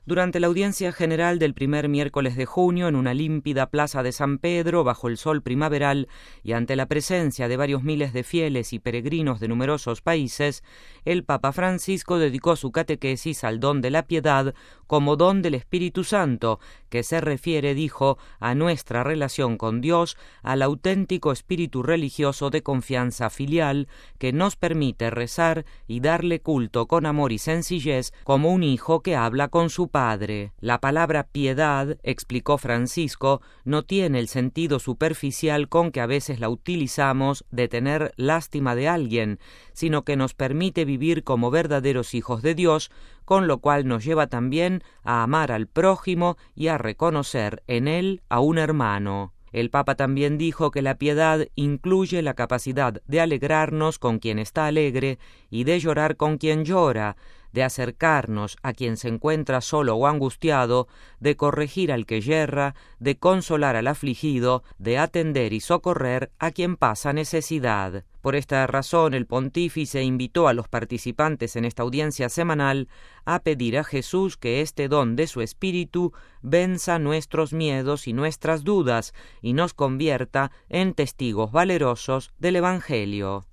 Durante la audiencia general del primer miércoles de junio, en una límpida plaza de San Pedro, bajo el sol primaveral y ante la presencia de varios miles de fieles y peregrinos de numerosos países, el Papa Francisco dedicó su catequesis al don de la piedad como don del Espíritu Santo, que se refiere, dijo, a nuestra relación con Dios, al auténtico espíritu religioso de confianza filial que nos permite rezar y darle culto con amor y sencillez como un hijo que habla con su Padre. La palabra piedad, explicó Francisco, no tiene el sentido superficial con que a veces la utilizamos de tener lástima de alguien, sino que nos permite vivir como verdaderos hijos de Dios, con lo cual nos lleva también a amar al prójimo y a reconocer en él a un hermano. El Papa también dijo que la piedad incluye la capacidad de alegrarnos con quien está alegre y de llorar con quien llora, de acercarnos a quien se encuentra solo o angustiado, de corregir al que yerra, de consolar al afligido, de atender y socorrer a quien pasa necesidad. Por esta razón, el pontífice invitó a los participantes en esta audiencia semanal a pedir a Jesús que este don de su Espíritu venza nuestros miedos y nuestras dudas y nos convierta en testigos valerosos del Evangelio.